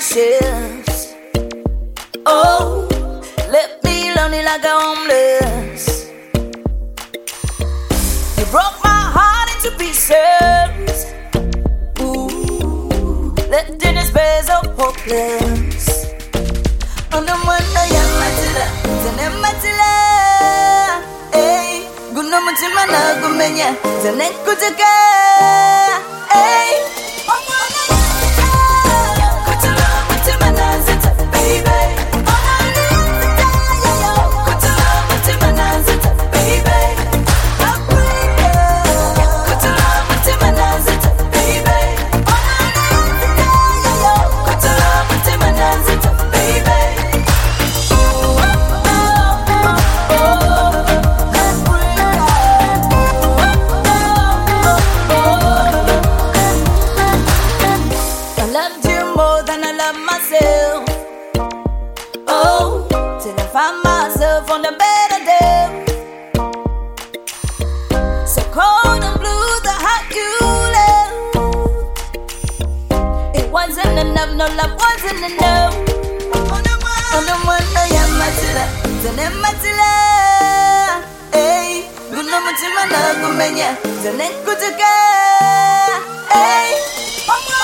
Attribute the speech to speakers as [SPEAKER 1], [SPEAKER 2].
[SPEAKER 1] shifts. Oh, left me lonely like a homeless. You broke my heart into pieces. Ooh, left in a space of hopeless. On the one day I'm matila, then matila. Hey, good no mutima na gumenya, then kutaka. Hey. Find myself on the bed of death. So cold and blue, the hot you left. It wasn't enough, no love wasn't enough. On the one day I'm matila, then matila. Hey, good no much in my love, then kutaka. Hey.